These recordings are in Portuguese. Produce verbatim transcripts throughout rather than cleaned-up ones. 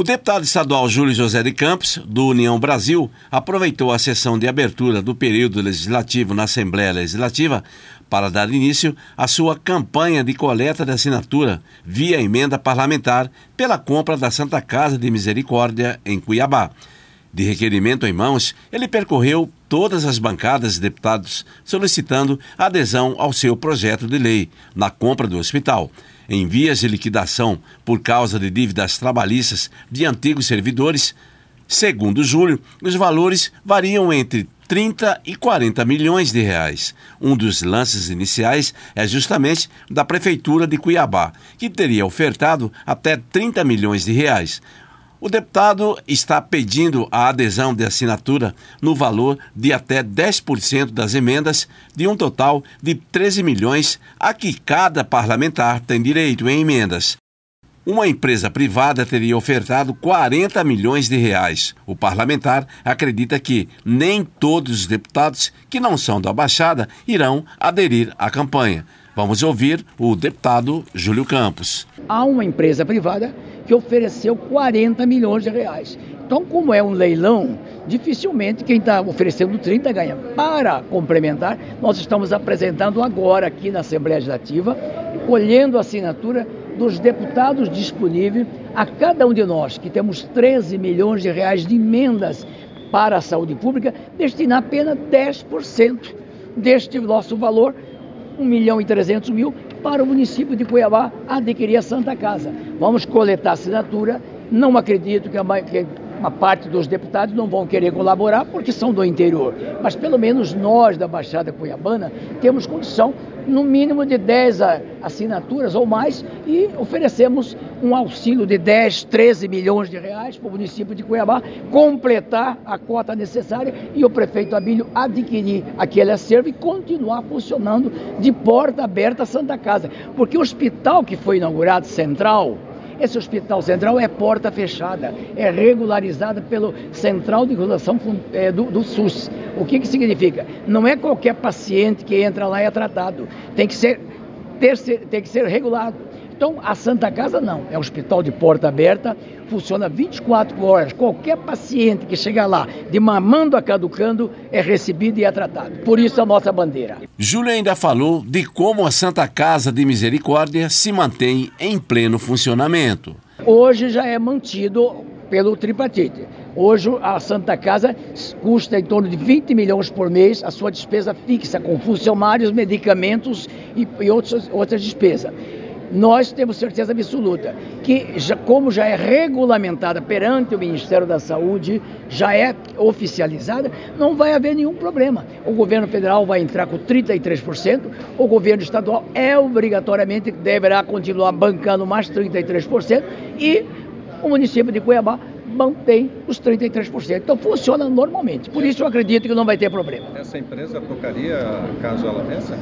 O deputado estadual Júlio José de Campos, do União Brasil, aproveitou a sessão de abertura do período legislativo na Assembleia Legislativa para dar início à sua campanha de coleta de assinatura via emenda parlamentar pela compra da Santa Casa de Misericórdia em Cuiabá. De requerimento em mãos, ele percorreu todas as bancadas de deputados solicitando adesão ao seu projeto de lei na compra do hospital. Em vias de liquidação por causa de dívidas trabalhistas de antigos servidores, segundo Júlio, os valores variam entre trinta e quarenta milhões de reais. Um dos lances iniciais é justamente da Prefeitura de Cuiabá, que teria ofertado até trinta milhões de reais. O deputado está pedindo a adesão de assinatura no valor de até dez por cento das emendas, de um total de treze milhões a que cada parlamentar tem direito em emendas. Uma empresa privada teria ofertado quarenta milhões de reais. O parlamentar acredita que nem todos os deputados que não são da Baixada irão aderir à campanha. Vamos ouvir o deputado Júlio Campos. Há uma empresa privada que ofereceu quarenta milhões de reais. Então, como é um leilão, dificilmente quem está oferecendo trinta ganha. Para complementar, nós estamos apresentando agora aqui na Assembleia Legislativa, colhendo a assinatura dos deputados disponíveis a cada um de nós, que temos treze milhões de reais de emendas para a saúde pública, destinar apenas dez por cento deste nosso valor, um milhão e trezentos mil, para o município de Cuiabá adquirir a Santa Casa. Vamos coletar assinatura. Não acredito que, a, que uma parte dos deputados não vão querer colaborar porque são do interior, mas pelo menos nós da Baixada Cuiabana temos condição, no mínimo de dez assinaturas ou mais, e oferecemos um auxílio de dez, treze milhões de reais para o município de Cuiabá completar a cota necessária e o prefeito Abílio adquirir aquele acervo e continuar funcionando de porta aberta a Santa Casa, porque o hospital que foi inaugurado central, esse hospital central é porta fechada, é regularizada pelo Central de Regulação é, do, do SUS. O que que significa? Não é qualquer paciente que entra lá e é tratado, tem que ser, ter, tem que ser regulado. Então, a Santa Casa não, é um hospital de porta aberta, funciona vinte e quatro horas. Qualquer paciente que chegar lá de mamando a caducando é recebido e é tratado. Por isso a nossa bandeira. Júlio ainda falou de como a Santa Casa de Misericórdia se mantém em pleno funcionamento. Hoje já é mantido pelo tripartite. Hoje a Santa Casa custa em torno de vinte milhões por mês a sua despesa fixa, com funcionários, medicamentos e, e outros, outras despesas. Nós temos certeza absoluta que, já, como já é regulamentada perante o Ministério da Saúde, já é oficializada, não vai haver nenhum problema. O governo federal vai entrar com trinta e três por cento, o governo estadual é obrigatoriamente deverá continuar bancando mais trinta e três por cento e o município de Cuiabá mantém os trinta e três por cento. Então funciona normalmente. Por isso eu acredito que não vai ter problema. Essa empresa tocaria caso ela vença?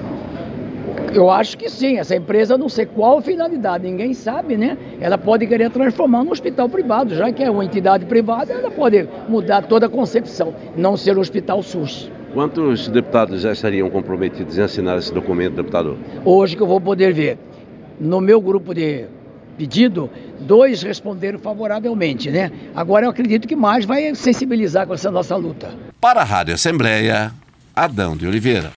Eu acho que sim, essa empresa não sei qual finalidade, ninguém sabe, né? Ela pode querer transformar num hospital privado, já que é uma entidade privada, ela pode mudar toda a concepção, não ser um hospital SUS. Quantos deputados já estariam comprometidos em assinar esse documento, deputado? Hoje que eu vou poder ver, no meu grupo de pedido, dois responderam favoravelmente, né? Agora eu acredito que mais vai sensibilizar com essa nossa luta. Para a Rádio Assembleia, Adão de Oliveira.